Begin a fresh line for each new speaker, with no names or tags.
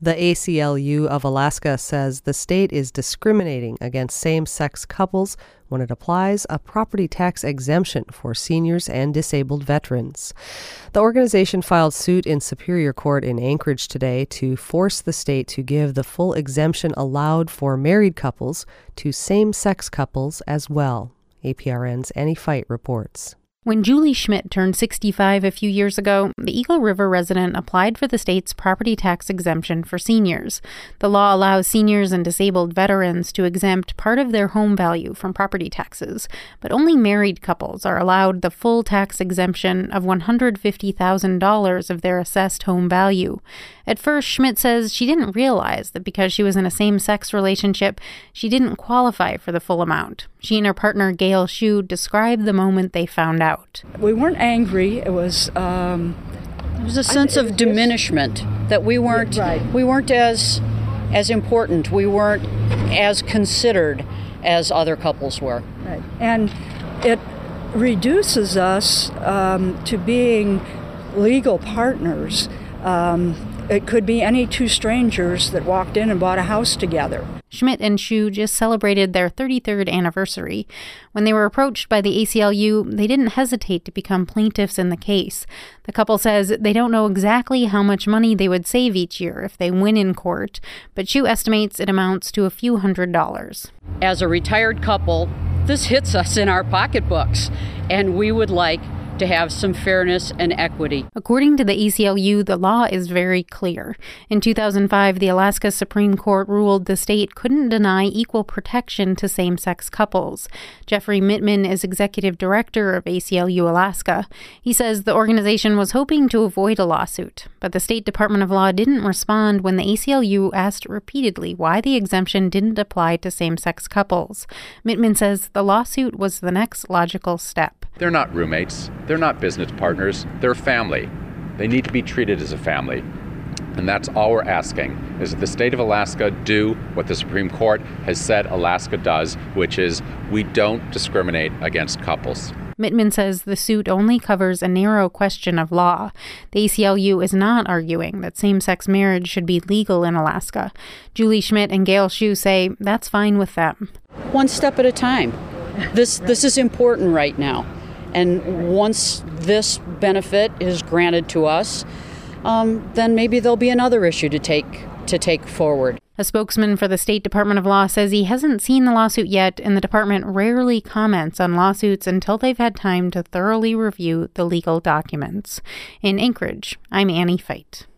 The ACLU of Alaska says the state is discriminating against same-sex couples when it applies a property tax exemption for seniors and disabled veterans. The organization filed suit in Superior Court in Anchorage today to force the state to give the full exemption allowed for married couples to same-sex couples as well. APRN's Annie Fight reports.
When Julie Schmidt turned 65 a few years ago, the Eagle River resident applied for the state's property tax exemption for seniors. The law allows seniors and disabled veterans to exempt part of their home value from property taxes, but only married couples are allowed the full tax exemption of $150,000 of their assessed home value. At first, Schmidt says she didn't realize that because she was in a same-sex relationship, she didn't qualify for the full amount. She and her partner, Gail Shue, described the moment they found out.
We weren't angry. It was
a sense of diminishment that we weren't as important. We weren't as considered as other couples were.
Right. And it reduces us to being legal partners. It could be any two strangers that walked in and bought a house together.
Schmidt and Shue just celebrated their 33rd anniversary. When they were approached by the ACLU, they didn't hesitate to become plaintiffs in the case. The couple says they don't know exactly how much money they would save each year if they win in court, but Shue estimates it amounts to a few $100s.
As a retired couple, this hits us in our pocketbooks, and we would like to have some fairness and equity.
According to the ACLU, the law is very clear. In 2005, the Alaska Supreme Court ruled the state couldn't deny equal protection to same-sex couples. Jeffrey Mittman is executive director of ACLU Alaska. He says the organization was hoping to avoid a lawsuit, but the State Department of Law didn't respond when the ACLU asked repeatedly why the exemption didn't apply to same-sex couples. Mittman says the lawsuit was the next logical step.
They're not roommates. They're not business partners. They're family. They need to be treated as a family. And that's all we're asking, is that the state of Alaska do what the Supreme Court has said Alaska does, which is we don't discriminate against couples.
Mittman says the suit only covers a narrow question of law. The ACLU is not arguing that same-sex marriage should be legal in Alaska. Julie Schmidt and Gail Shue say that's fine with them.
One step at a time. This is important right now. And once this benefit is granted to us, then maybe there'll be another issue to take forward.
A spokesman for the State Department of Law says he hasn't seen the lawsuit yet, and the department rarely comments on lawsuits until they've had time to thoroughly review the legal documents. In Anchorage, I'm Annie Fight.